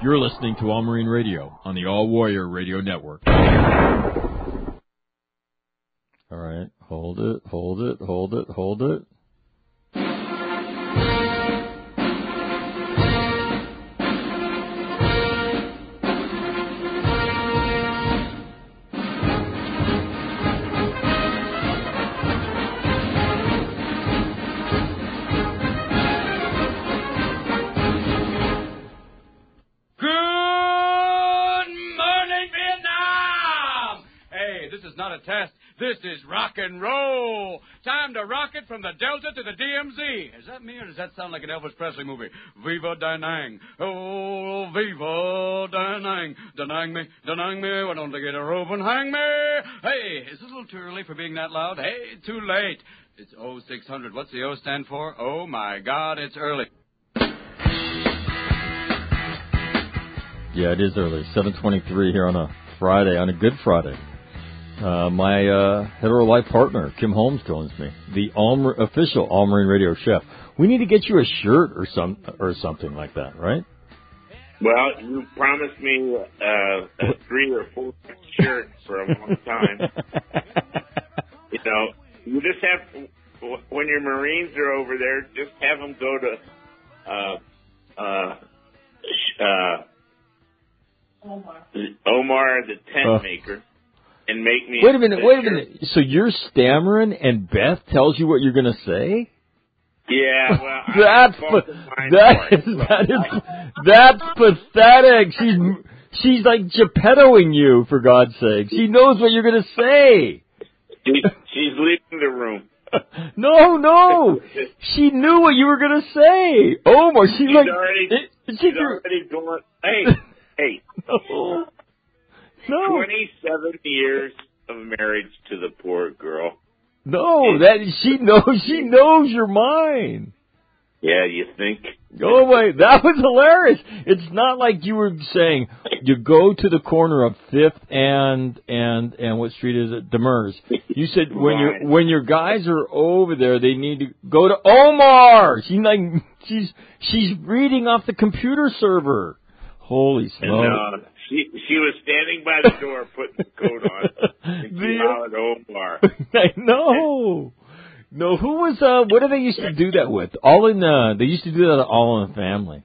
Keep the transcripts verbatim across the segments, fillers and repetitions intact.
You're listening to All Marine Radio on the All Warrior Radio Network. All right, hold it, hold it, hold it, hold it. Not a test. This is rock and roll. Time to rock it from the Delta to the D M Z. Is that me or does that sound like an Elvis Presley movie? Viva Danang. Oh, Viva Danang. Danang me, Danang me. Why don't they get a rope and hang me? Hey, is this a little too early for being that loud? Hey, too late. It's oh six hundred. What's the O stand for? Oh, my God, it's early. Yeah, it is early. seven twenty-three here on a Friday, on a Good Friday. Uh, my uh, hetero life partner, Kim Holmes, joins me, the All, official All Marine Radio chef. We need to get you a shirt or some or something like that, right? Well, you promised me uh, a three or four shirts for a long time. You know, you just have, when your Marines are over there, just have them go to uh, uh, uh, Omar. Omar, the tent uh. maker. And make me wait a minute, wait a minute. So you're stammering and Beth tells you what you're going to say? Yeah, well, that's pa- that is, that is that's pathetic. She's she's like Geppettoing you, for God's sake. She knows what you're going to say. She, she's leaving the room. No, no. She knew what you were going to say. Oh my, she's, she's like already, it, she's she, already going. Hey, hey. No. No. twenty-seven years of marriage to the poor girl. No, that she knows. She knows your mind. Yeah, you think? Oh my, that was hilarious. It's not like you were saying you go to the corner of Fifth and and and what street is it? Demers. You said when right. your when your guys are over there, they need to go to Omar. She's like she's she's reading off the computer server. Holy smokes. And, uh, she she was standing by the door putting the coat on. And she hollered Omar. I know. No, who was, uh, what did they used to do that with? All in, uh, they used to do that All in the Family.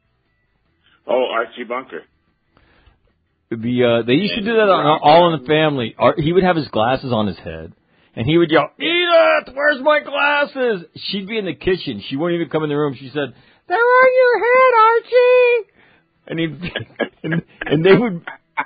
Oh, Archie Bunker. The, uh, they used to do that on All in the Family. He would have his glasses on his head. And he would yell, Edith, where's my glasses? She'd be in the kitchen. She wouldn't even come in the room. She said, they're on your head, Archie. And he and, and they would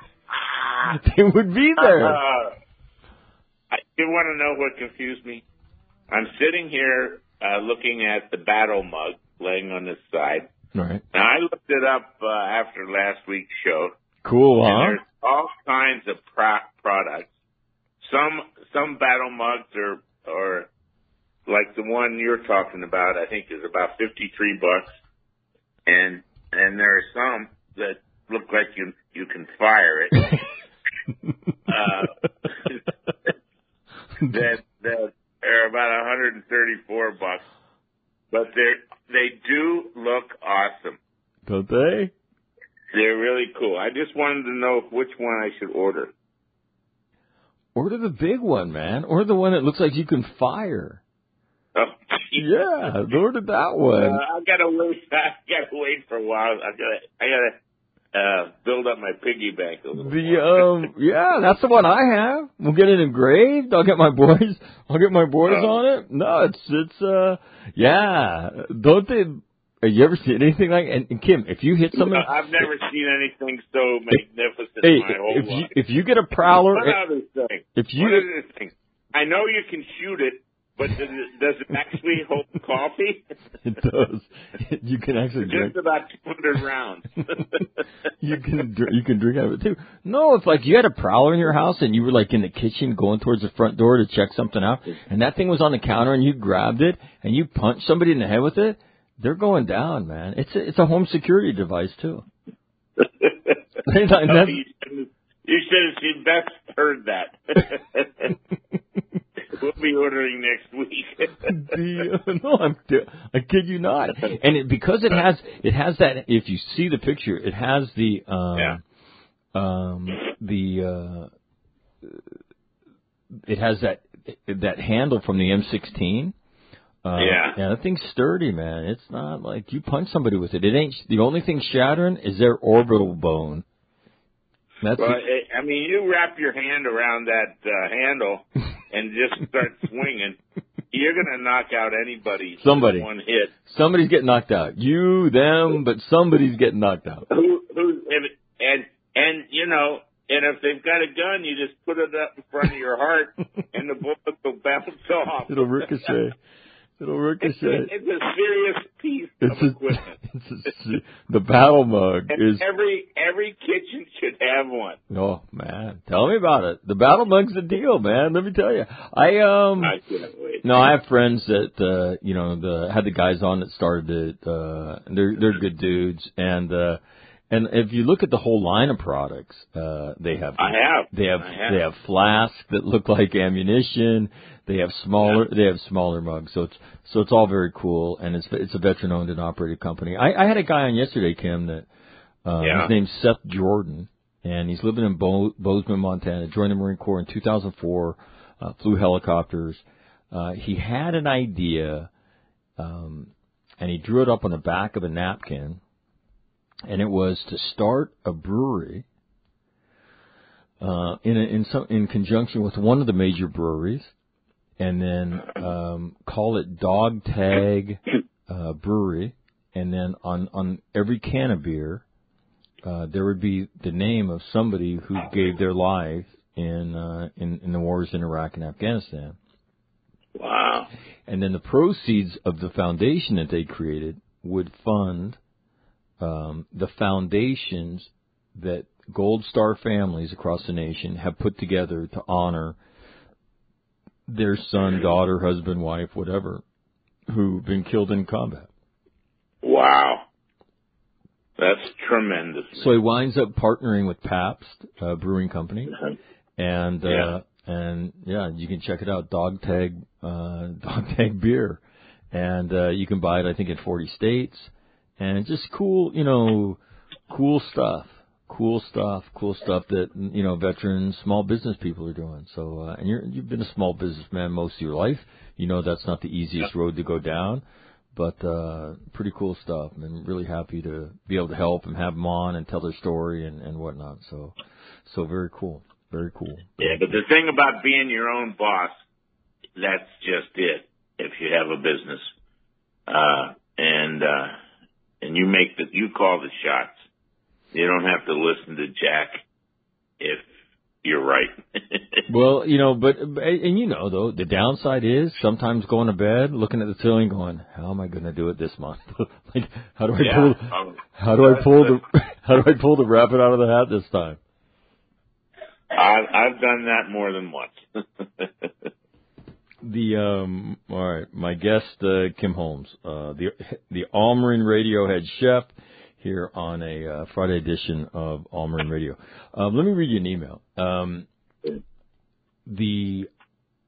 they would be there. Uh, I do want to know what confused me. I'm sitting here uh, looking at the battle mug laying on this side. Right. Now I looked it up uh, after last week's show. Cool, huh? And there's all kinds of pro- products. Some some battle mugs are are like the one you're talking about. I think is about fifty-three bucks, and and there are some that look like you you can fire it. uh, that that are about one hundred thirty-four bucks, but they they do look awesome. Don't they? They're really cool. I just wanted to know which one I should order. Order the big one, man. Order the one that looks like you can fire. Oh, yeah, order that one. Uh, I gotta wait. I gotta wait for a while. I gotta. I gotta uh, build up my piggy bank a little. The um, yeah, that's the one I have. We'll get it engraved. I'll get my boys. I'll get my boys oh. on it. No, it's it's uh, yeah. Don't they? Have you ever seen anything like? And, and Kim, if you hit something, no, I've never seen anything so magnificent hey, in my whole if life. You, if you get a prowler, what other thing? If you, what other thing? I know you can shoot it. But does it, does it actually hold coffee? It does. You can actually Just drink. Just about two hundred rounds. you can you can drink out of it too. No, it's like you had a prowler in your house and you were like in the kitchen going towards the front door to check something out, and that thing was on the counter and you grabbed it and you punched somebody in the head with it. They're going down, man. It's a, it's a home security device too. no, you, should, you should have seen Beth heard that. We'll be be ordering next week. the, no, I'm I kid you not. And it, because it has it has that. If you see the picture, it has the um, yeah. um, the uh, it has that that handle from the M sixteen. Uh, yeah. Yeah, that thing's sturdy, man. It's not like you punch somebody with it. It ain't. The only thing shattering is their orbital bone. That's well, it. I mean, you wrap your hand around that uh, handle and just start swinging, you're going to knock out anybody. Somebody. One hit. Somebody's getting knocked out. You, them, but somebody's getting knocked out. Who, who, and, and, you know, and if they've got a gun, you just put it up in front of your heart and the bullet will bounce off. It'll ricochet. It'll ricochet. It's a, it's a serious piece it's of a, equipment. It's a, the battle mug and is... Every, every kitchen should have one. Oh, man. Tell me about it. The battle mug's the deal, man. Let me tell you. I, um... I can't wait. No, I have friends that, uh, you know, the had the guys on that started it. Uh, they're, they're good dudes. And, uh, and if you look at the whole line of products, uh, they have... I have. They have, I have. they have flasks that look like ammunition. They have smaller, yeah. they have smaller mugs. So it's, so it's all very cool. And it's, it's a veteran owned and operated company. I, I had a guy on yesterday, Kim, that, uh, yeah. his name's Seth Jordan, and he's living in Bo- Bozeman, Montana. Joined the Marine Corps in two thousand four, uh, flew helicopters. Uh, he had an idea, um, and he drew it up on the back of a napkin, and it was to start a brewery, uh, in a, in some, in conjunction with one of the major breweries, and then, um, call it Dog Tag, uh, Brewery, and then on, on every can of beer, uh, there would be the name of somebody who gave their life in, uh, in, in the wars in Iraq and Afghanistan. Wow. And then the proceeds of the foundation that they created would fund um, the foundations that Gold Star families across the nation have put together to honor their son, daughter, husband, wife, whatever, who've been killed in combat. Wow. That's tremendous. So he winds up partnering with Pabst uh, Brewing Company. And, uh, yeah. and yeah, you can check it out, Dog Tag, uh, Dog Tag Beer. And, uh, you can buy it, I think, in forty states. And just cool, you know, cool stuff. Cool stuff, cool stuff that, you know, veterans, small business people are doing. So, uh, and you're, you've been a small businessman most of your life. You know that's not the easiest road to go down. But, uh, pretty cool stuff. And I'm really happy to be able to help and have them on and tell their story and, and whatnot. So, so very cool. Very cool. Yeah, but the thing about being your own boss, that's just it. If you have a business, uh, and, uh, and you make the, you call the shots. You don't have to listen to Jack if you're right. Well, you know, but, and you know, though, the downside is sometimes going to bed, looking at the ceiling going, how am I going to do it this month? Like, how do I yeah, pull, um, how do I pull the, how do I pull the rabbit out of the hat this time? I've, I've done that more than once. The, um, all right, my guest, uh, Kim Holmes, uh, the, the All Marine Radio head chef here on a, uh, Friday edition of All Marine Radio. Um, let me read you an email. Um, the,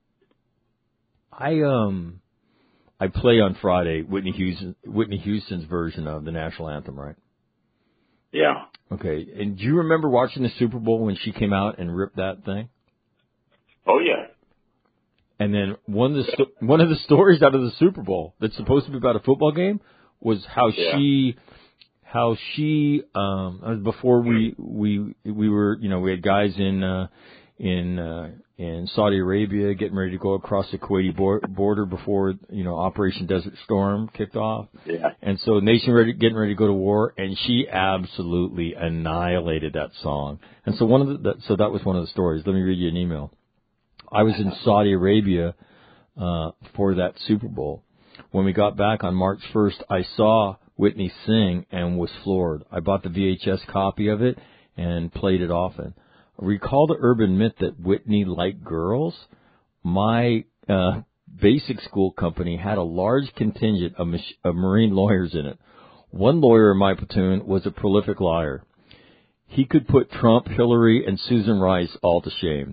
I, um, I play on Friday Whitney Houston, Whitney Houston's version of the national anthem, right? Yeah. Okay. And do you remember watching the Super Bowl when she came out and ripped that thing? Oh, yeah. And then one of the sto- one of the stories out of the Super Bowl that's supposed to be about a football game was how yeah. she, how she, um, before we we we were, you know, we had guys in uh, in uh, in Saudi Arabia getting ready to go across the Kuwaiti border before, you know, Operation Desert Storm kicked off. Yeah. And so nation ready, getting ready to go to war, and she absolutely annihilated that song. And so one of the that, so that was one of the stories. Let me read you an email. I was in Saudi Arabia uh, for that Super Bowl. When we got back on March first, I saw Whitney sing and was floored. I bought the V H S copy of it and played it often. Recall the urban myth that Whitney liked girls? My uh, basic school company had a large contingent of, mach- of Marine lawyers in it. One lawyer in my platoon was a prolific liar. He could put Trump, Hillary, and Susan Rice all to shame.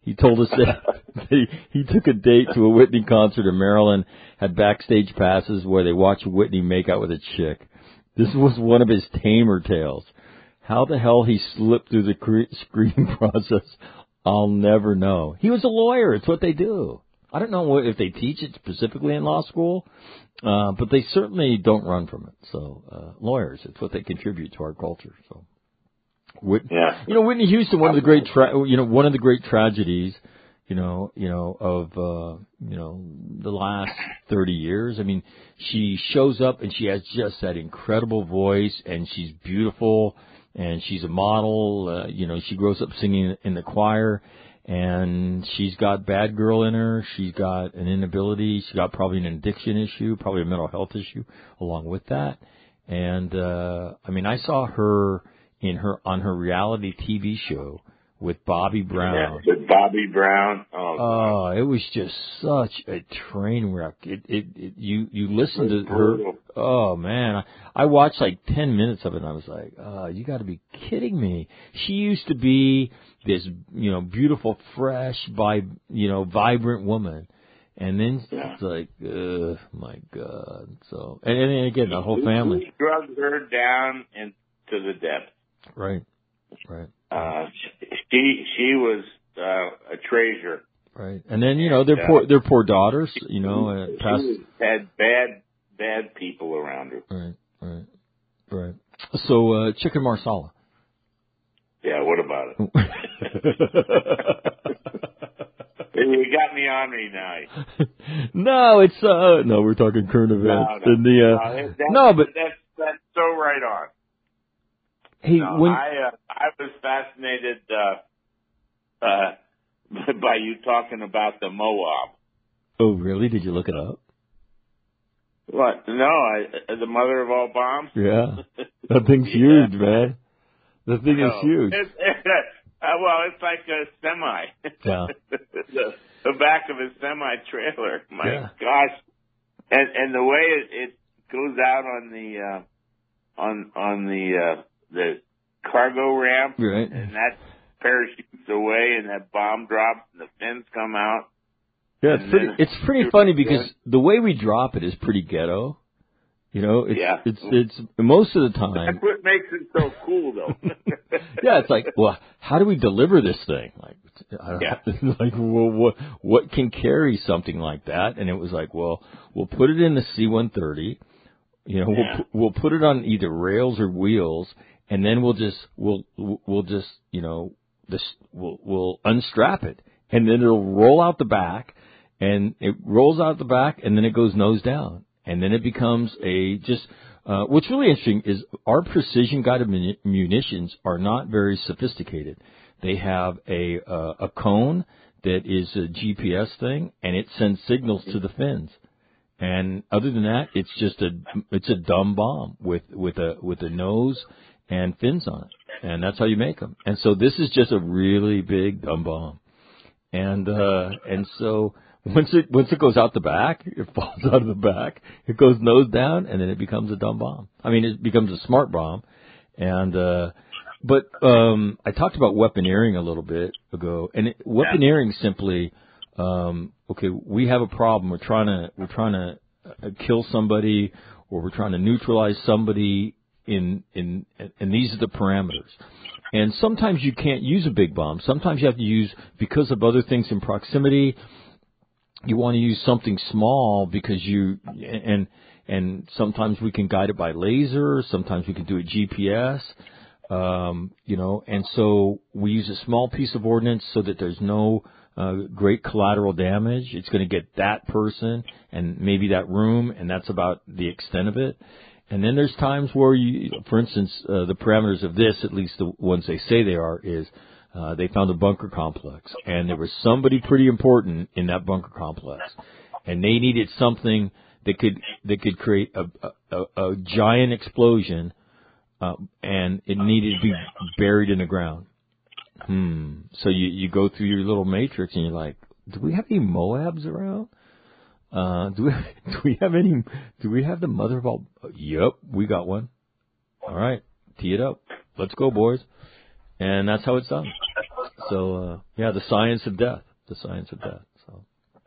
He told us that he, he took a date to a Whitney concert in Maryland, had backstage passes where they watched Whitney make out with a chick. This was one of his tamer tales. How the hell he slipped through the cre- screening process, I'll never know. He was a lawyer. It's what they do. I don't know what, if they teach it specifically in law school, uh, but they certainly don't run from it. So uh, lawyers, it's what they contribute to our culture. So, Whit- yeah. you know, Whitney Houston, one of the great, tra- you know, one of the great tragedies, you know, you know, of uh, you know the last thirty years. I mean, she shows up and she has just that incredible voice, and she's beautiful, and she's a model. Uh, you know, she grows up singing in the choir. And she's got bad girl in her. She's got an inability. She's got probably an addiction issue, probably a mental health issue along with that. And, uh, I mean, I saw her in her, on her reality T V show with Bobby Brown. Yeah, with Bobby Brown. Oh, oh it was just such a train wreck. It, it, it you, you listen to her. Oh man, I, I watched like ten minutes of it and I was like, oh, you gotta be kidding me. She used to be this, you know, beautiful, fresh, by, you know, vibrant woman. And then yeah. it's like, uh, my God. So, and, and again, the whole family. He drugged her down into the depths. Right, right. Uh, she, she was, uh, a treasure. Right. And then, you know, their poor, their poor daughters, you know, uh, past. She had bad, bad people around her. Right, right, right. So, uh, chicken marsala. Yeah, what about it? You got me on me now. no, it's, uh, no, we're talking current events. No, no, and the, uh, no, that's, no but. That's, that's so right on. Hey, no, when. I, uh, I was fascinated, uh, uh, by you talking about the Moab. Oh, really? Did you look it up? What? No, I, the mother of all bombs? Yeah. That thing's huge, yeah. man. The thing no. is huge. It's, uh, well, it's like a semi. Yeah. the, the back of a semi trailer. My yeah. gosh. And and the way it, it goes out on the uh, on on the uh, the cargo ramp, right. and that parachutes away, and that bomb drops, and the fins come out. Yeah, it's pretty. It's pretty funny because the way we drop it is pretty ghetto. You know, it's, yeah. it's, it's, most of the time. That's what makes it so cool, though. yeah, it's like, well, how do we deliver this thing? Like, I don't yeah. know, like, well, what, what can carry something like that? And it was like, well, we'll put it in the C one thirty, you know, yeah. we'll, we'll put it on either rails or wheels, and then we'll just, we'll, we'll just, you know, this, we'll, we'll unstrap it, and then it'll roll out the back, and it rolls out the back, and then it goes nose down. And then it becomes a just, uh, what's really interesting is our precision guided munitions are not very sophisticated. They have a, uh, a cone that is a G P S thing, and it sends signals to the fins. And other than that, it's just a, it's a dumb bomb with, with a, with a nose and fins on it. And that's how you make them. And so this is just a really big dumb bomb. And, uh, and so, Once it once it goes out the back, it falls out of the back. It goes nose down, and then it becomes a dumb bomb. I mean, it becomes a smart bomb. And uh, but um, I talked about weaponeering a little bit ago, and it, weaponeering simply, um, okay, we have a problem. We're trying to we're trying to uh, kill somebody, or we're trying to neutralize somebody. In in and these are the parameters. And sometimes you can't use a big bomb. Sometimes you have to use, because of other things in proximity. You want to use something small because you, and, and sometimes we can guide it by laser, sometimes we can do it G P S, um, you know, and so we use a small piece of ordnance so that there's no, uh, great collateral damage. It's going to get that person and maybe that room, and that's about the extent of it. And then there's times where you, for instance, uh, the parameters of this, at least the ones they say they are, is, Uh, they found a bunker complex, and there was somebody pretty important in that bunker complex, and they needed something that could that could create a, a, a giant explosion, uh, and it needed to be buried in the ground. Hmm. So you you go through your little matrix, and you're like, do we have any Moabs around? Uh, do we do we have any? Do we have the mother of all? Yep, we got one. All right, tee it up. Let's go, boys. And that's how it's done. So, uh, yeah, the science of death. The science of death. So.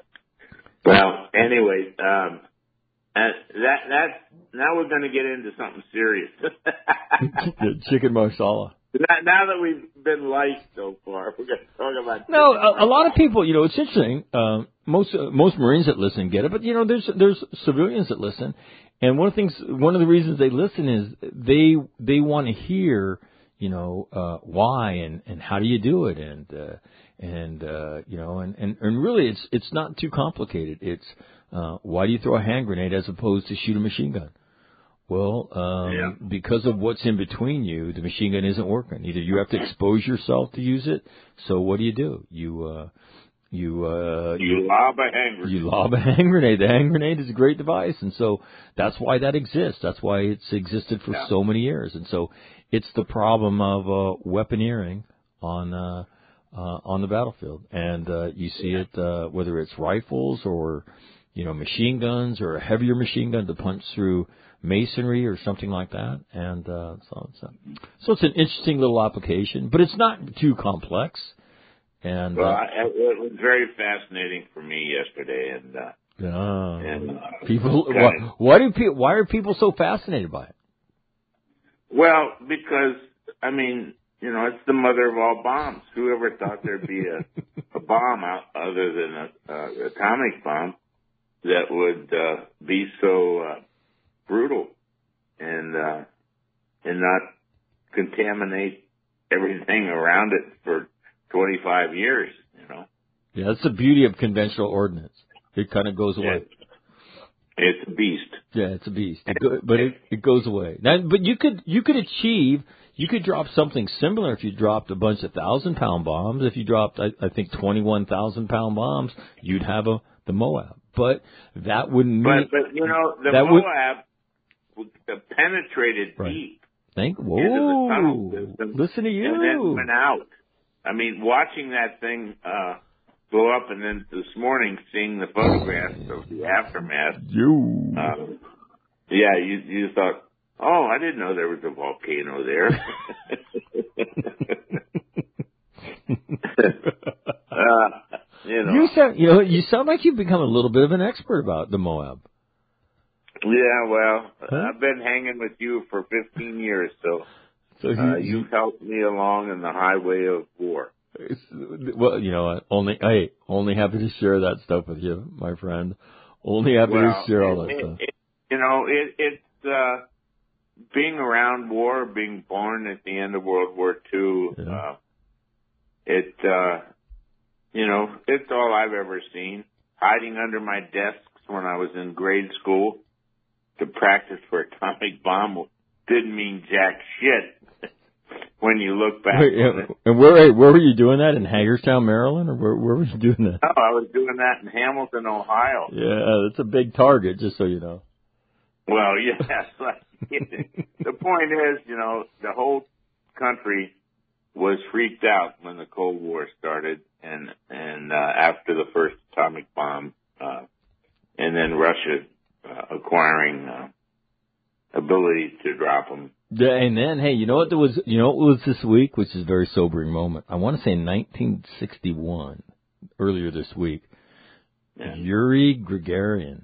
Well, anyway, um, and that that now we're going to get into something serious. Chicken marsala. Now, now that we've been light so far, we're going to talk about. No, a, a lot of people, you know, it's interesting. Um, most uh, most Marines that listen get it, but you know, there's there's civilians that listen, and one of the things, one of the reasons they listen is they they want to hear, you know, uh, why and, and how do you do it, and uh, and uh, you know, and, and, and really, it's it's not too complicated. It's uh, why do you throw a hand grenade as opposed to shoot a machine gun? Well, um, yeah. because of what's in between you, the machine gun isn't working. Either you have to expose yourself to use it. So what do you do? You, uh, you, uh, you lob a hand grenade. You lob a hand grenade. The hand grenade is a great device. And so that's why that exists. That's why it's existed for yeah. so many years. And so it's the problem of, uh, weaponeering on, uh, uh, on the battlefield. And, uh, you see yeah. it, uh, whether it's rifles or, you know, machine guns or a heavier machine gun to punch through masonry or something like that, and uh, so it's a, so it's an interesting little application, but it's not too complex. And well, uh, I, it was very fascinating for me yesterday, and uh, yeah, and uh, people, kinda, why, why do people, why are people so fascinated by it? Well, because I mean, you know, it's the mother of all bombs. Who ever thought there'd be a, a bomb out other than a, a atomic bomb that would uh, be so uh, brutal and uh, and not contaminate everything around it for twenty-five years, you know. Yeah, that's the beauty of conventional ordnance. It kind of goes away. It's, it's a beast. Yeah, it's a beast. It go, but it, it goes away. Now, but you could you could achieve you could drop something similar if you dropped a bunch of thousand pound bombs. If you dropped, I, I think, twenty one thousand pound bombs, you'd have a the Moab. But that wouldn't mean. But, but you know, the that Moab would, penetrated right. deep. Thank. Whoa! Into the tunnel system, listen to you. And then went out. I mean, watching that thing uh, blow up, and then this morning seeing the photographs of the aftermath. You. Uh, yeah, you you thought, oh, I didn't know there was a volcano there. uh, you know. You sound, you know, you sound like you've become a little bit of an expert about the Moab. Yeah, well, huh? I've been hanging with you for fifteen years, so, so he, uh, you've he, helped me along in the highway of war. Well, you know, only hey, only happy to share that stuff with you, my friend. Only happy well, to share all it, that it, stuff. It, you know, it, it's uh, being around war, being born at the end of World War Two. Yeah. Uh, it, uh, you know, it's all I've ever seen. Hiding under my desks when I was in grade school to practice for atomic bomb didn't mean jack shit when you look back Wait, on yeah, it. And where where were you doing that? In Hagerstown, Maryland? Or where, where were you doing that? No, I was doing that in Hamilton, Ohio. Yeah, that's a big target, just so you know. Well, yes. The point is, you know, the whole country was freaked out when the Cold War started, and and uh, after the first atomic bomb, uh, and then Russia uh, acquiring uh, ability to drop them. Yeah, and then, hey, you know what there was? You know what was this week, which is a very sobering moment. I want to say nineteen sixty-one, earlier this week. Yeah. Yuri Gagarin.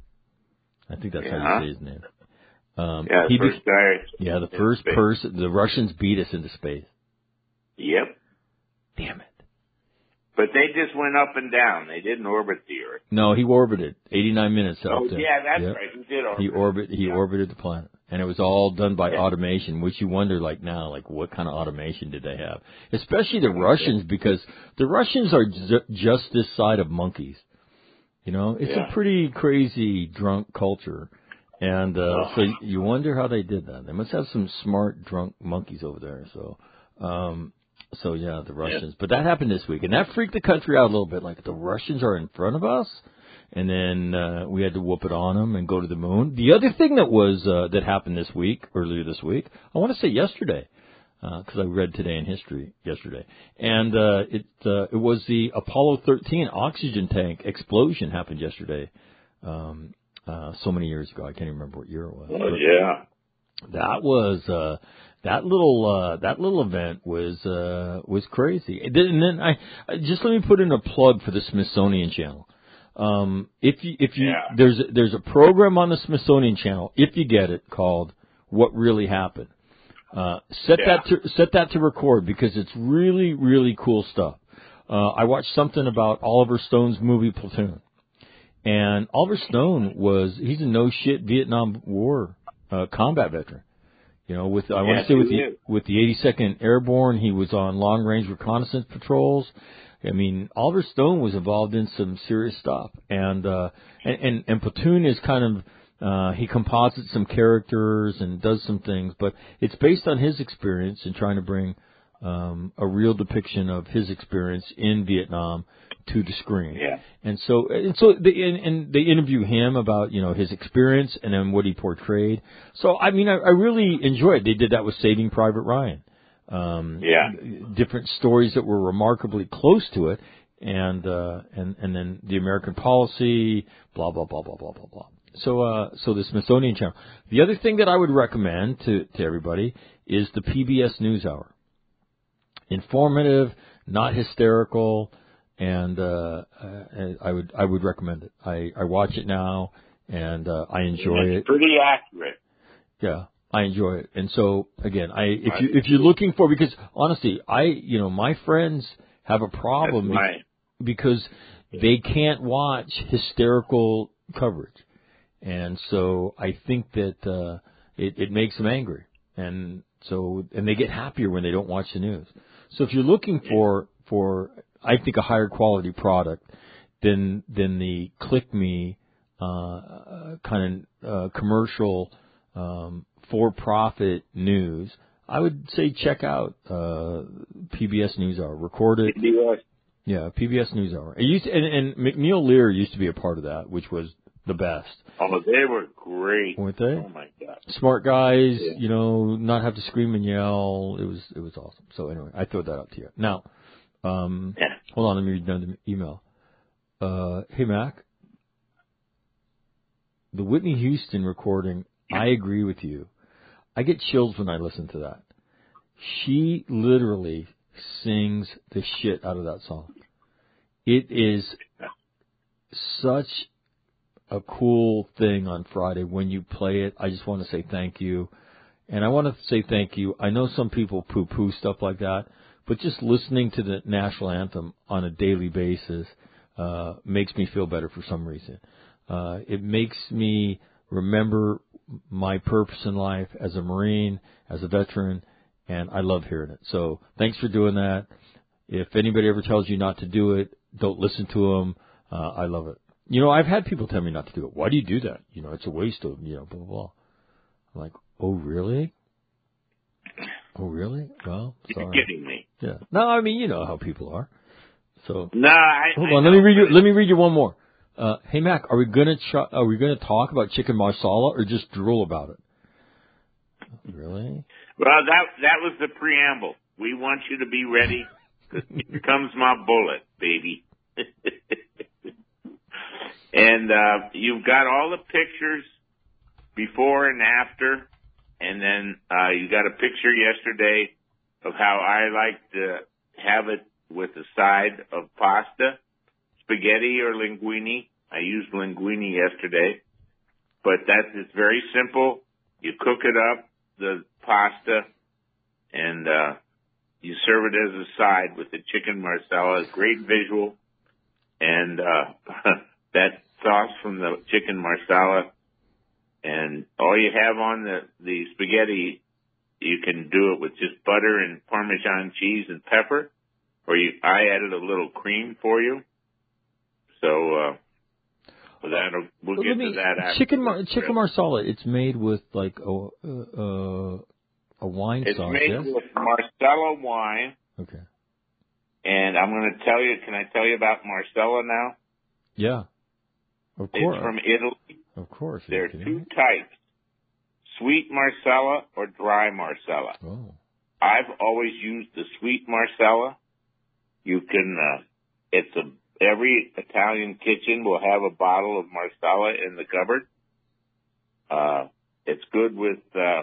I think that's yeah. how you say his name. Um, yeah, the he first be- guy. Yeah, the first space. person. The Russians beat us into space. Yep. Damn it. But they just went up and down. They didn't orbit the Earth. No, he orbited eighty-nine minutes up Oh, there. yeah, that's yep. right. He did orbit. He orbit. He yeah. orbited the planet, and it was all done by yeah. automation. Which you wonder, like now, like what kind of automation did they have? Especially the Russians, because the Russians are ju- just this side of monkeys. You know, it's yeah. a pretty crazy drunk culture, and uh, oh. so you wonder how they did that. They must have some smart drunk monkeys over there. So. Um, So, yeah, the Russians. Yeah. But that happened this week, and that freaked the country out a little bit. Like, the Russians are in front of us, and then uh, we had to whoop it on them and go to the moon. The other thing that was uh, that happened this week, earlier this week, I want to say yesterday, because uh, I read today in history yesterday, and uh, it uh, it was the Apollo thirteen oxygen tank explosion happened yesterday, um, uh, so many years ago. I can't even remember what year it was. Oh, yeah. That was uh, that little uh, that little event was uh, was crazy. And then I just let me put in a plug for the Smithsonian Channel. Um, if you if you Yeah. there's there's a program on the Smithsonian Channel, if you get it, called What Really Happened. Uh, set Yeah. that to set that to record because it's really really cool stuff. Uh, I watched something about Oliver Stone's movie Platoon, and Oliver Stone was he's a no shit Vietnam War uh, combat veteran. You know, with I want Yes, to say with he the is. with the eighty-second Airborne, he was on long range reconnaissance patrols. I mean, Oliver Stone was involved in some serious stuff, and uh, and, and and Platoon is kind of uh, he composites some characters and does some things, but it's based on his experience in trying to bring um, a real depiction of his experience in Vietnam to the screen. Yeah. And so and so they and, and they interview him about, you know, his experience and then what he portrayed. So I mean I, I really enjoyed it. They did that with Saving Private Ryan. Um Yeah. different stories that were remarkably close to it, and uh and, and then the American policy, blah blah blah blah blah blah blah. So uh so the Smithsonian Channel. The other thing that I would recommend to, to everybody is the P B S NewsHour. Informative, not hysterical. And uh, I would I would recommend it. I, I watch it now, and uh, I enjoy it's it. Pretty accurate. Yeah, I enjoy it. And so again, I if you if you're looking for because honestly, I you know my friends have a problem That's right. because they can't watch hysterical coverage, and so I think that uh, it it makes them angry, and so and they get happier when they don't watch the news. So if you're looking for for I think a higher quality product than than the click me uh, kind of uh, commercial um, for profit news, I would say check out uh, P B S NewsHour. Record it. P B S. Yeah, P B S NewsHour. It used to, and, and McNeil Lear used to be a part of that, which was the best. Oh, they were great. Weren't they? Oh my God. Smart guys, Yeah. you know, not have to scream and yell. It was it was awesome. So anyway, I throw that out to you. Now, um, Yeah. hold on, let me read down the email. Uh, hey Mac, the Whitney Houston recording. I agree with you. I get chills when I listen to that. She literally sings the shit out of that song. It is such a cool thing on Friday when you play it. I just want to say thank you. And I want to say thank you. I know some people poo-poo stuff like that, but just listening to the national anthem on a daily basis uh, makes me feel better for some reason. Uh, it makes me remember my purpose in life as a Marine, as a veteran, and I love hearing it. So thanks for doing that. If anybody ever tells you not to do it, don't listen to them. Uh, I love it. You know, I've had people tell me not to do it. Why do you do that? You know, it's a waste of, you know, blah, blah, blah. I'm like, oh, really? Oh, really? Well, sorry. You're kidding me. Yeah. No, I mean, you know how people are. So No, I. hold I on. know, Let me read you. but- Let me read you one more. Uh, hey Mac, are we gonna ch- are we gonna talk about chicken marsala or just drool about it? Really? Well, that that was the preamble. We want you to be ready. 'Cause here comes my bullet, baby. And uh, you've got all the pictures before and after, and then uh, you got a picture yesterday of how I like to have it with a side of pasta, spaghetti or linguine. I used linguine yesterday, but that's it's very simple. You cook it up, the pasta, and uh, you serve it as a side with the chicken marsala. Great visual, and uh, that sauce from the chicken marsala, and all you have on the the spaghetti, you can do it with just butter and Parmesan cheese and pepper, or you I added a little cream for you. So uh, that'll we'll Well, get let me- to that after. chicken mar- chicken marsala. It's made with like a uh, a wine It's sauce. made Yes. with Marsala wine, Okay. and I'm going to tell you. Can I tell you about Marsala now? Yeah. Of course. It's from Italy. Of course. There are kidding two me? types: sweet Marsala or dry Marsala. Oh. I've always used the sweet Marsala. You can. Uh, it's a every Italian kitchen will have a bottle of Marsala in the cupboard. Uh, it's good with uh,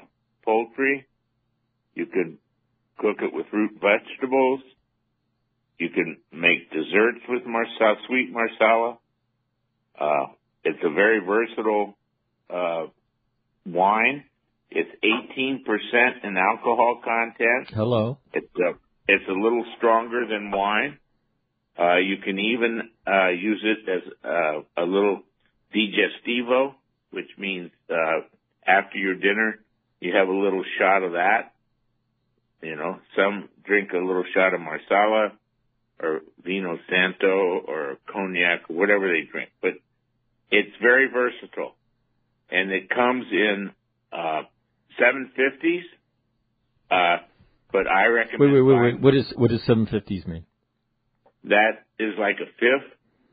poultry. You can cook it with root vegetables. You can make desserts with marsala, sweet marsala. Uh, it's a very versatile uh, wine. It's eighteen percent in alcohol content. Hello. It's a, it's a little stronger than wine. Uh, you can even uh, use it as uh, a little digestivo, which means uh, after your dinner, you have a little shot of that. You know, some drink a little shot of marsala or vino santo or cognac or whatever they drink. But it's very versatile. And it comes in uh, seven fifties, uh, but I recommend... Wait, wait, wait, wait. What, is, what does seven fifties mean? That is like a fifth.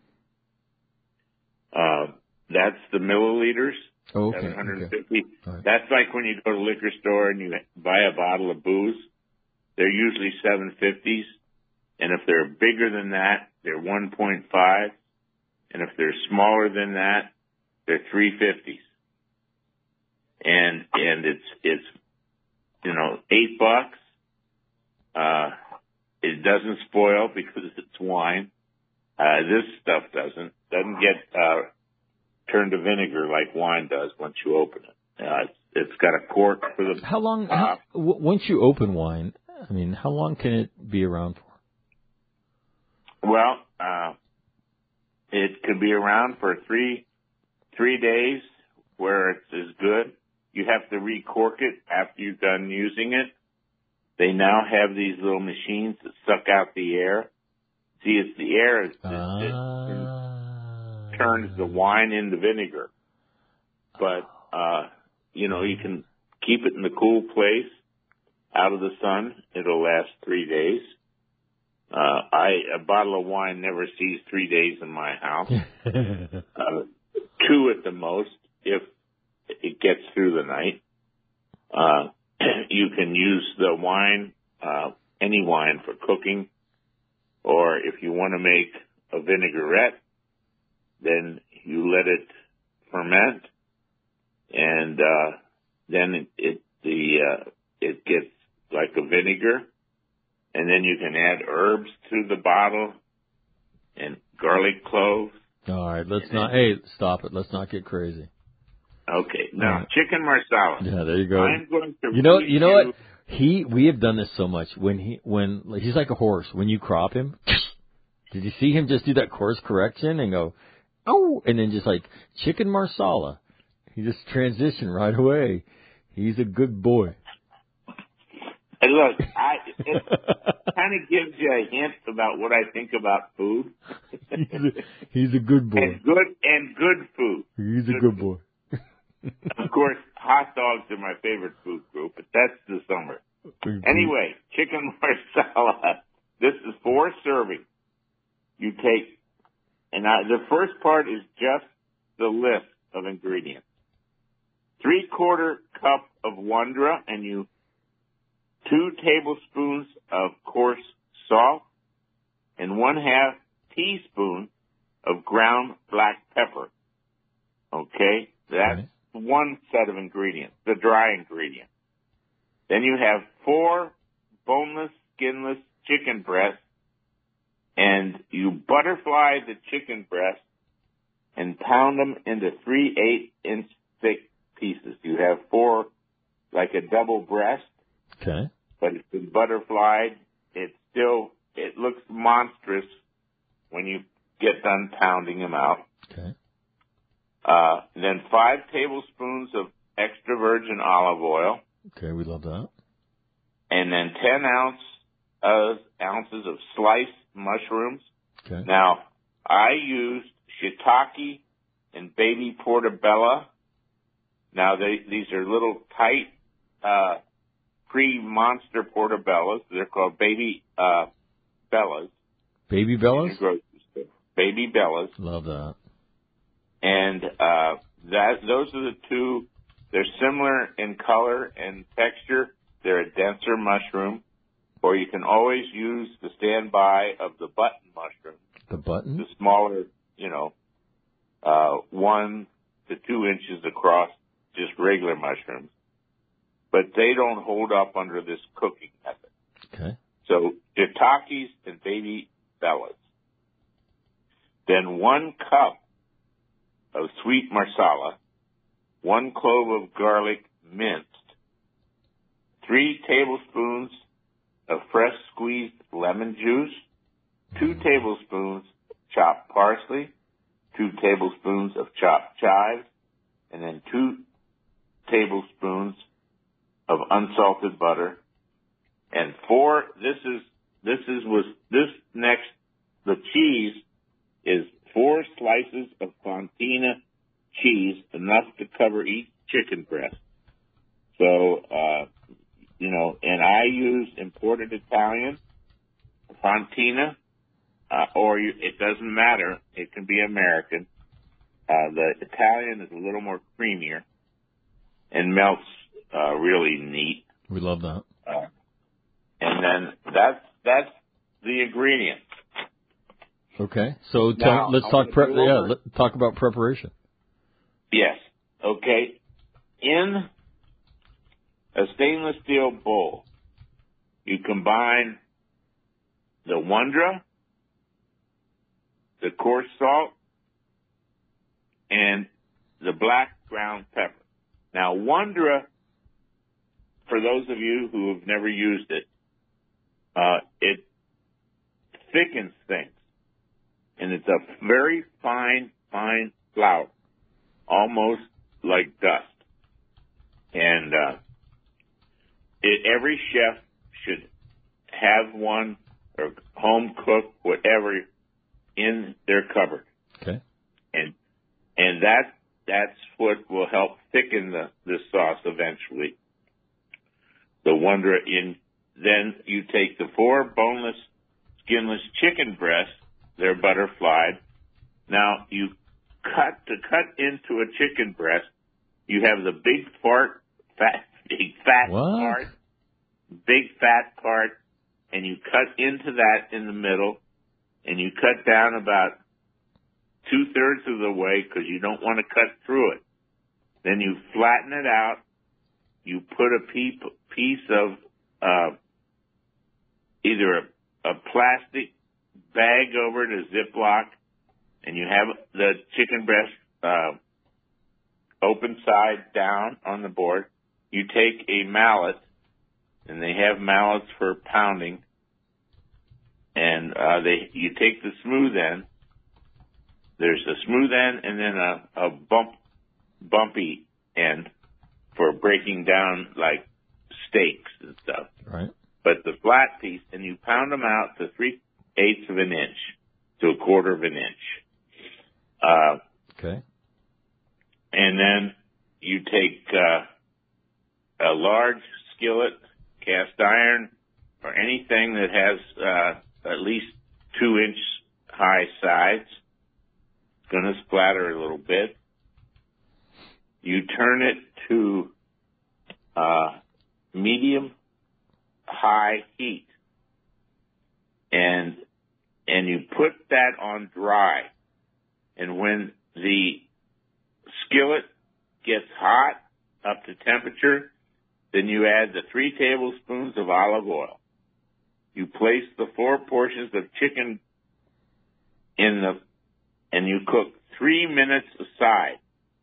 Uh, that's the milliliters. Oh, okay. seven hundred fifty. Okay. Right. That's like when you go to the liquor store and you buy a bottle of booze. They're usually seven fifties. And if they're bigger than that, they're one point five. And if they're smaller than that, they're three fifties. And, and it's, it's, you know, eight bucks. Uh, it doesn't spoil because it's wine. Uh, this stuff doesn't, doesn't get, uh, turned to vinegar like wine does once you open it. Uh, it's, it's got a cork for the How long, top. how, w- once you open wine, I mean, how long can it be around for? Well, uh, it could be around for three, three days where it's as good. You have to recork it after you're done using it. They now have these little machines that suck out the air. See, it's the air that, Ah. that turns the wine into vinegar. But, uh, you know, you can keep it in the cool place out of the sun. It'll last three days. Uh, I, a bottle of wine never sees three days in my house. uh, two at the most if it gets through the night. Uh, you can use the wine, uh, any wine for cooking, or if you want to make a vinaigrette, then you let it ferment, and uh, then it, it the uh, it gets like a vinegar, and then you can add herbs to the bottle and garlic cloves. All right, let's not. Hey, stop it. Let's not get crazy. Okay, now right. chicken marsala. Yeah, there you go. I'm going to You know, read you know what? He, we have done this so much. When he, when like, he's like a horse. When you crop him, did you see him just do that course correction and go, oh, and then just like chicken marsala? He just transitioned right away. He's a good boy. Hey, look, I, it kind of gives you a hint about what I think about food. he's, a, he's a good boy. And good and good food. He's good a good boy. Of course, hot dogs are my favorite food group, but that's the summer. Anyway, chicken marsala. This is four servings. You take, and I, the first part is just the list of ingredients. Three quarter cup of Wondra, and you two tablespoons of coarse salt, and one half teaspoon of ground black pepper. Okay, that's okay. One set of ingredients, the dry ingredients. Then you have four boneless, skinless chicken breasts, and you butterfly the chicken breasts and pound them into three eight-inch thick pieces. You have four, like a double breast. Okay. But it's been butterflied. It's still, it looks monstrous when you get done pounding them out. Okay. Uh, then five tablespoons of extra virgin olive oil. Okay, we love that. And then ten ounce, uh, ounces of sliced mushrooms. Okay. Now, I used shiitake and baby portobello. Now, they, these are little tight, uh, pre-monster portobellos. They're called baby, uh, bellas. Baby bellas? Baby bellas. Love that. And uh, that those are the two. They're similar in color and texture. They're a denser mushroom. Or you can always use the standby of the button mushroom. The button? The smaller, you know, uh, one to two inches across, just regular mushrooms. but they don't hold up under this cooking method. Okay. So shiitakes and baby bellas. Then one cup of sweet marsala, one clove of garlic minced, three tablespoons of fresh squeezed lemon juice, two tablespoons of chopped parsley, two tablespoons of chopped chives, and then two tablespoons of unsalted butter, and four, this is, this is, was, this next, the cheese is four slices of Fontina cheese, enough to cover each chicken breast. So, uh, you know, and I use imported Italian, Fontina, uh, or you, it doesn't matter. It can be American. Uh, the Italian is a little more creamier and melts, uh, really neat. We love that. Uh, and then that's, that's the ingredient. Okay. So tell, Now, let's I'm talk prep. gonna go Yeah, over- let, talk about preparation. Yes. Okay. In a stainless steel bowl, you combine the Wondra, the coarse salt, and the black ground pepper. Now, Wondra, for those of you who have never used it, uh, it thickens things. And it's a very fine, fine flour, almost like dust. And uh, it, every chef should have one, or home cook, whatever, in their cupboard. Okay. And and that that's what will help thicken the, the sauce eventually. The Wondra in. Then you take the four boneless, skinless chicken breasts. They're butterflied. Now you cut to cut into a chicken breast. You have the big fart, fat, big fat What? part, big fat part, and you cut into that in the middle, and you cut down about two thirds of the way because you don't want to cut through it. Then you flatten it out. You put a peep, piece of uh, either a, a plastic bag over it, a Ziploc, and you have the chicken breast uh, open side down on the board. You take a mallet, and they have mallets for pounding, and uh, they you take the smooth end. There's a smooth end and then a, a bump, bumpy end for breaking down like steaks and stuff. Right. But the flat piece, and you pound them out to three eighths of an inch to a quarter of an inch. Uh, Okay. and then you take uh, a large skillet, cast iron, or anything that has uh, at least two inch high sides. It's going to splatter a little bit. You turn it to uh, medium high heat, and and you put that on dry. And when the skillet gets hot up to temperature, then you add the three tablespoons of olive oil. You place the four portions of chicken in the, and you cook three minutes aside.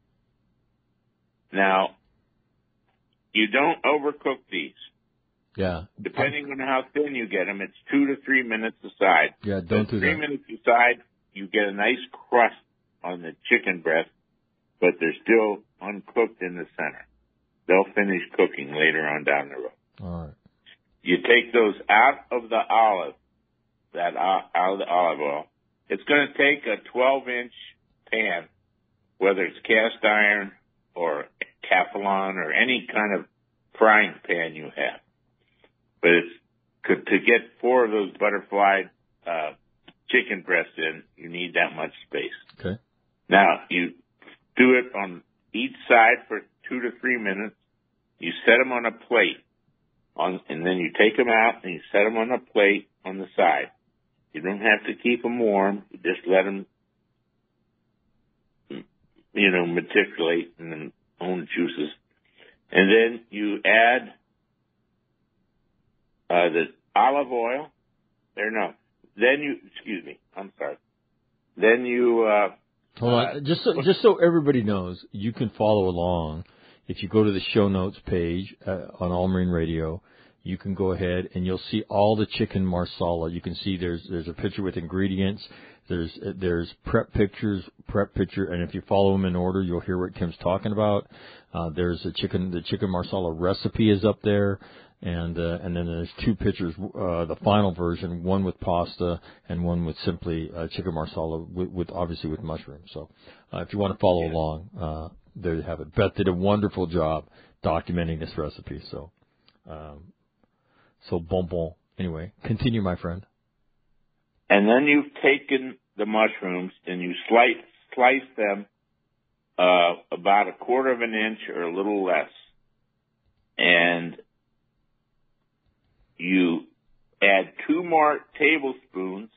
Now, you don't overcook these. Yeah. Depending on how thin you get them, it's two to three minutes aside. Yeah, don't so do three that. minutes aside, you get a nice crust on the chicken breast, but they're still uncooked in the center. They'll finish cooking later on down the road. All right. You take those out of the olive, that uh, out of the olive oil. It's going to take a twelve inch pan, whether it's cast iron or Teflon or any kind of frying pan you have. But it's could, to get four of those butterfly uh, chicken breasts in, you need that much space. Okay. Now, you do it on each side for two to three minutes. You set them on a plate, on, and then you take them out and you set them on a plate on the side. You don't have to keep them warm. You just let them, you know, matriculate in their own juices. And then you add uh, the olive oil. There, no. Then you, excuse me, I'm sorry. Then you... Uh, Hold on. uh, Just so, just so everybody knows, you can follow along. If you go to the show notes page uh, on All Marine Radio, you can go ahead and you'll see all the chicken marsala. You can see there's there's a picture with ingredients. There's there's prep pictures, prep picture, and if you follow them in order, you'll hear what Tim's talking about. Uh, there's a chicken, the chicken marsala recipe is up there, and uh, and then there's two pictures, uh, the final version, one with pasta and one with simply uh, chicken marsala with, with obviously with mushrooms. So uh, if you want to follow yeah. along, uh, there you have it. Beth did a wonderful job documenting this recipe. So um, so bon bon. Anyway, continue, my friend. And then you've taken the mushrooms and you slice slice them uh, about a quarter of an inch or a little less, and you add two more tablespoons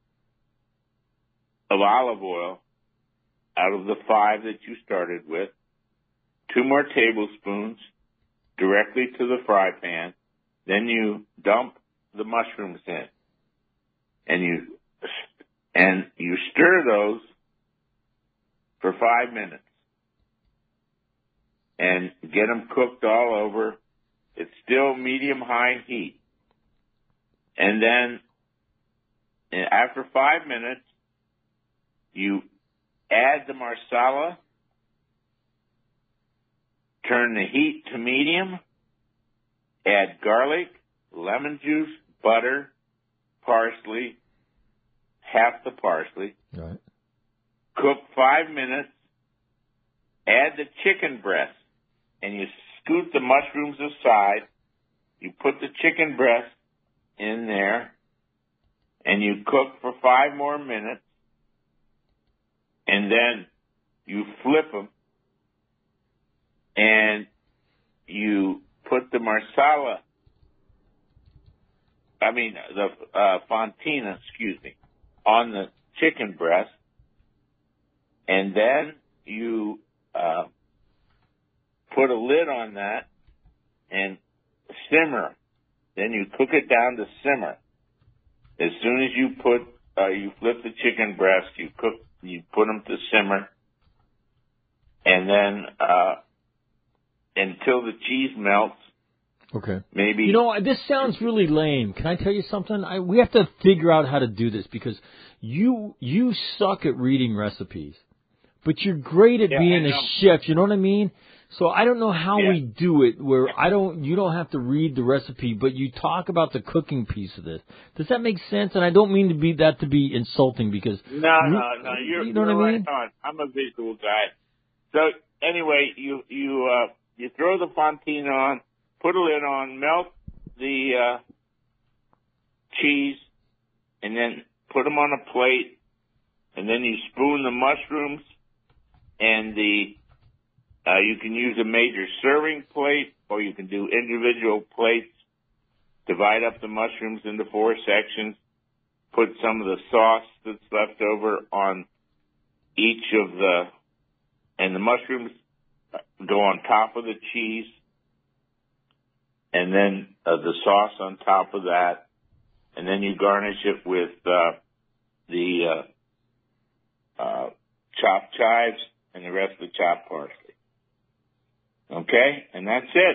of olive oil out of the five that you started with. Two more tablespoons directly to the fry pan. Then you dump the mushrooms in. And you and you stir those for five minutes and get them cooked all over. It's still medium-high heat. And then after five minutes, you add the marsala, turn the heat to medium, add garlic, lemon juice, butter, parsley, half the parsley. Right. Cook five minutes. Add the chicken breast, and you scoot the mushrooms aside. You put the chicken breast in there, and you cook for five more minutes, and then you flip them, and you put the marsala, I mean, the uh, fontina, excuse me, on the chicken breast, and then you uh, put a lid on that and simmer. Then you cook it down to simmer. As soon as you put, uh, you flip the chicken breast, you cook, you put them to simmer, and then uh, until the cheese melts. Okay. Maybe. You know, this sounds really lame. Can I tell you something? I, we have to figure out how to do this because you you suck at reading recipes, but you're great at yeah, being a chef. You know what I mean? So I don't know how yeah. we do it where I don't. You don't have to read the recipe, but you talk about the cooking piece of this. Does that make sense? And I don't mean to be that to be insulting because no, no, no. You're, you know you're what I right mean? on. I'm a visual guy. So anyway, you you uh, you throw the fontina on, put a lid on, melt the uh, cheese, and then put them on a plate, and then you spoon the mushrooms and the. Uh, you can use a major serving plate, or you can do individual plates. Divide up the mushrooms into four sections. Put some of the sauce that's left over on each of the, and the mushrooms go on top of the cheese, and then uh, the sauce on top of that, and then you garnish it with uh, the uh, uh, chopped chives and the rest of the chopped parsley. Okay, and that's it.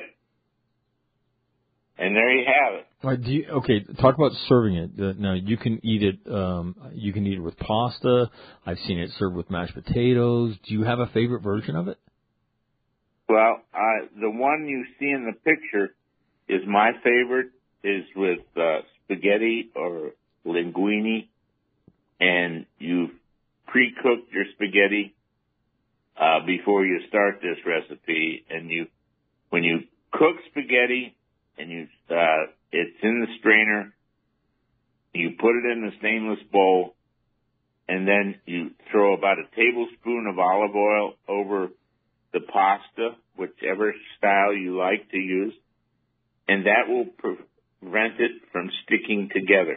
And there you have it. All right, do you, okay, talk about serving it. Uh, now you can eat it. Um, you can eat it with pasta. I've seen it served with mashed potatoes. Do you have a favorite version of it? Well, uh, the one you see in the picture is my favorite. Is with uh, spaghetti or linguine, and you pre-cooked your spaghetti Uh, before you start this recipe, and you, when you cook spaghetti and you, uh, it's in the strainer, you put it in the stainless bowl, and then you throw about a tablespoon of olive oil over the pasta, whichever style you like to use, and that will prevent it from sticking together.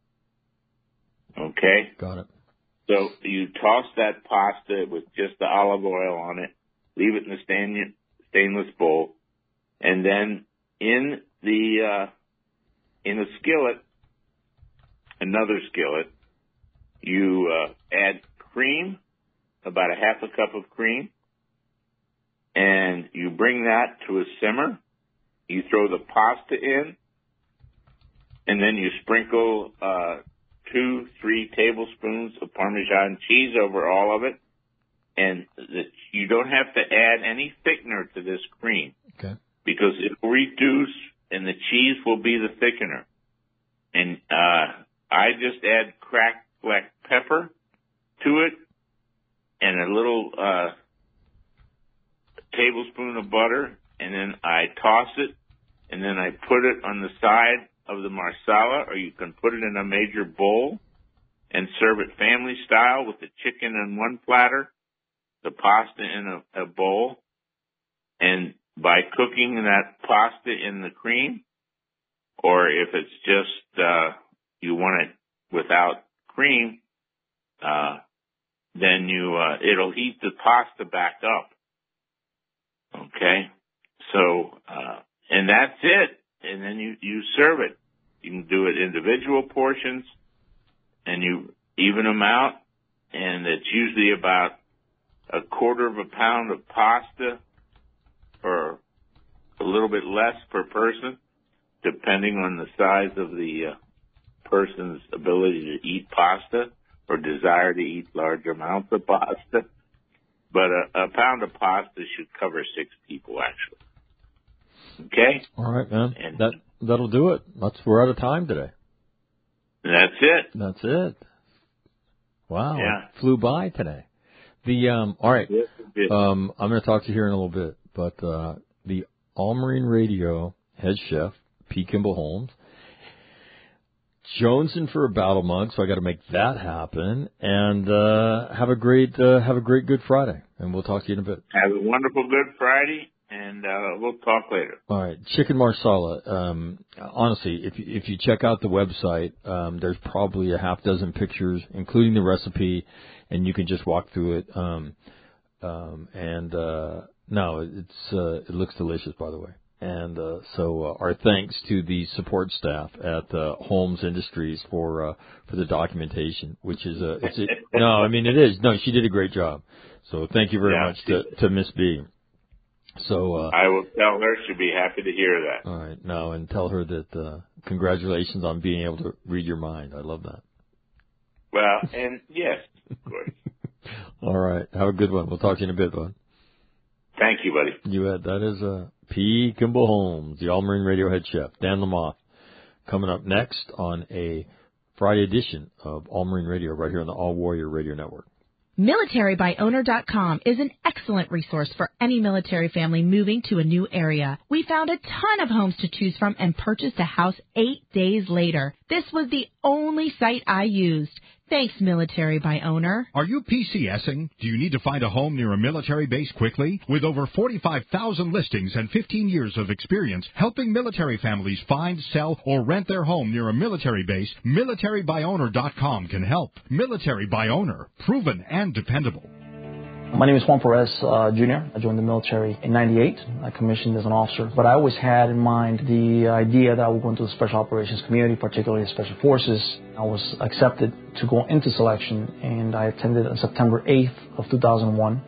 Okay? Got it. So you toss that pasta with just the olive oil on it, leave it in the stain- stainless bowl, And then in the uh, in a skillet, another skillet, you uh, add cream, about a half a cup of cream, and you bring that to a simmer. You throw the pasta in, and then you sprinkle uh, two, three tablespoons of Parmesan cheese over all of it. And the, you don't have to add any thickener to this cream. Okay. Because it will reduce, and the cheese will be the thickener. And uh, I just add cracked black pepper to it, and a little uh, tablespoon of butter, and then I toss it, and then I put it on the side of the marsala, or you can put it in a major bowl and serve it family style with the chicken in one platter, the pasta in a, a bowl, and by cooking that pasta in the cream, or if it's just uh, you want it without cream, uh, then you uh, it'll heat the pasta back up. Okay, so uh, and that's it, and then you you serve it. You can do it individual portions, and you even them out, and it's usually about a quarter of a pound of pasta, or a little bit less per person, depending on the size of the uh, person's ability to eat pasta or desire to eat large amounts of pasta. But a, a pound of pasta should cover six people, actually. Okay? All right, man. And that that'll do it. That's we're out of time today. That's it. That's it. Wow, Yeah. it flew by today. The um, all right. Yes, it did. Um, I'm going to talk to you here in a little bit, but uh, the All Marine Radio head chef, P. Kimball Holmes, jonesing for a battle mug, so I got to make that happen. And uh, have a great, uh, have a great Good Friday, and we'll talk to you in a bit. Have a wonderful Good Friday, and uh, we'll talk later. All right, chicken marsala. Um, honestly, if you, if you check out the website, um, there's probably a half dozen pictures, including the recipe, and you can just walk through it. Um, um, and uh, no, it's uh, it looks delicious, by the way. And uh, so uh, our thanks to the support staff at uh, Holmes Industries for uh, for the documentation, which is a, it's a no, I mean it is no, she did a great job. So thank you very Yeah, much to, to Miss B. So uh, I will tell her she'll be happy to hear that. all right, no, and tell her that uh, congratulations on being able to read your mind. I love that. Well, and yes, of course. All right, have a good one. We'll talk to you in a bit, bud. Thank you, buddy. You had that is uh, P. Kimball Holmes, the All Marine Radio head chef, Dan Lamothe, coming up next on a Friday edition of All Marine Radio right here on the All Warrior Radio Network. military by owner dot com is an excellent resource for any military family moving to a new area. We found a ton of homes to choose from and purchased a house eight days later. This was the only site I used. Thanks, Military by Owner. Are you PCSing? Do you need to find a home near a military base quickly? With over forty-five thousand listings and fifteen years of experience helping military families find, sell, or rent their home near a military base, military by owner dot com can help. Military by Owner, proven and dependable. My name is Juan Perez, uh, Junior I joined the military in ninety-eight. I commissioned as an officer, but I always had in mind the idea that I would go into the Special Operations community, particularly the Special Forces. I was accepted to go into selection, and I attended on September eighth of two thousand one.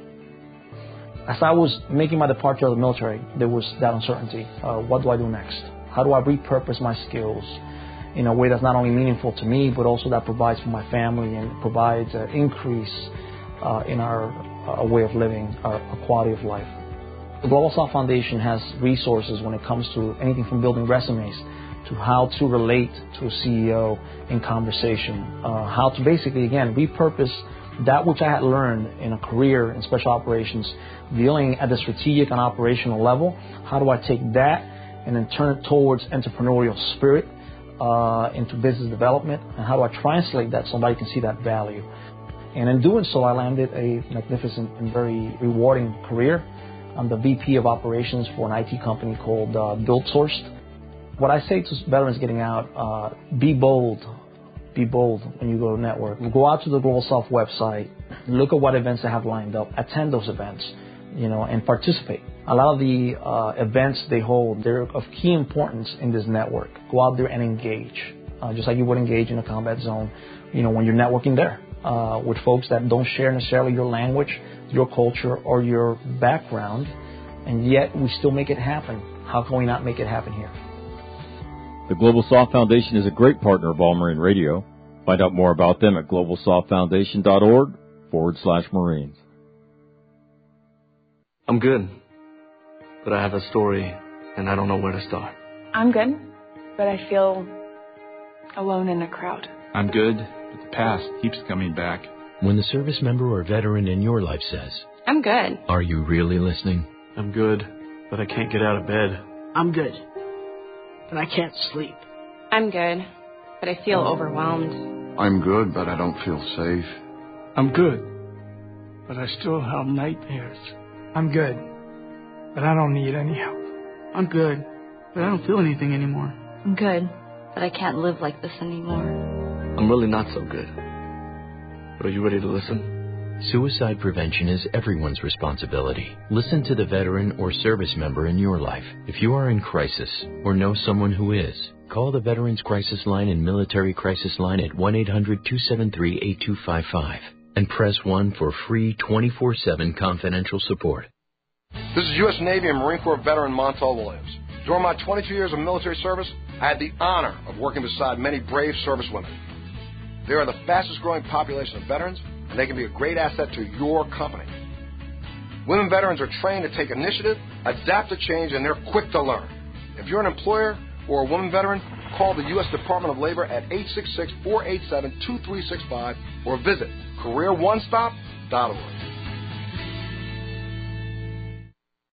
As I was making my departure out of the military, there was that uncertainty. Uh, what do I do next? How do I repurpose my skills in a way that's not only meaningful to me, but also that provides for my family and provides an increase uh, in our a way of living, a, a quality of life. The Global South Foundation has resources when it comes to anything from building resumes to how to relate to a C E O in conversation, uh, how to basically, again, repurpose that which I had learned in a career in special operations, dealing at the strategic and operational level. How do I take that and then turn it towards entrepreneurial spirit uh, into business development, and how do I translate that so somebody can see that value? And in doing so, I landed a magnificent and very rewarding career. I'm the V P of operations for an I T company called uh, BuildSourced. What I say to veterans getting out, uh, be bold. Be bold when you go to network. Go out to the Global South website, look at what events they have lined up, attend those events. you know, and participate. A lot of the uh, events they hold, they're of key importance in this network. Go out there and engage, uh, just like you would engage in a combat zone, you know, when you're networking there uh, with folks that don't share necessarily your language, your culture, or your background, and yet we still make it happen. How can we not make it happen here? The Global Soft Foundation is a great partner of All Marine Radio. Find out more about them at globalsoftfoundation.org forward slash Marines. I'm good, but I have a story and I don't know where to start. I'm good, but I feel alone in a crowd. I'm good, but the past keeps coming back. When the service member or veteran in your life says, I'm good. Are you really listening? I'm good, but I can't get out of bed. I'm good, but I can't sleep. I'm good, but I feel overwhelmed. I'm good, but I don't feel safe. I'm good, but I still have nightmares. I'm good, but I don't need any help. I'm good, but I don't feel anything anymore. I'm good, but I can't live like this anymore. I'm really not so good. But are you ready to listen? Suicide prevention is everyone's responsibility. Listen to the veteran or service member in your life. If you are in crisis or know someone who is, call the Veterans Crisis Line and Military Crisis Line at one eight hundred two seven three eight two five five and press one for free twenty-four seven confidential support. This is U S Navy and Marine Corps veteran Montel Williams. During my twenty-two years of military service, I had the honor of working beside many brave servicewomen. They are the fastest growing population of veterans, and they can be a great asset to your company. Women veterans are trained to take initiative, adapt to change, and they're quick to learn. If you're an employer or a woman veteran, call the U S Department of Labor at eight six six, four eight seven, two three six five or visit career one stop dot org.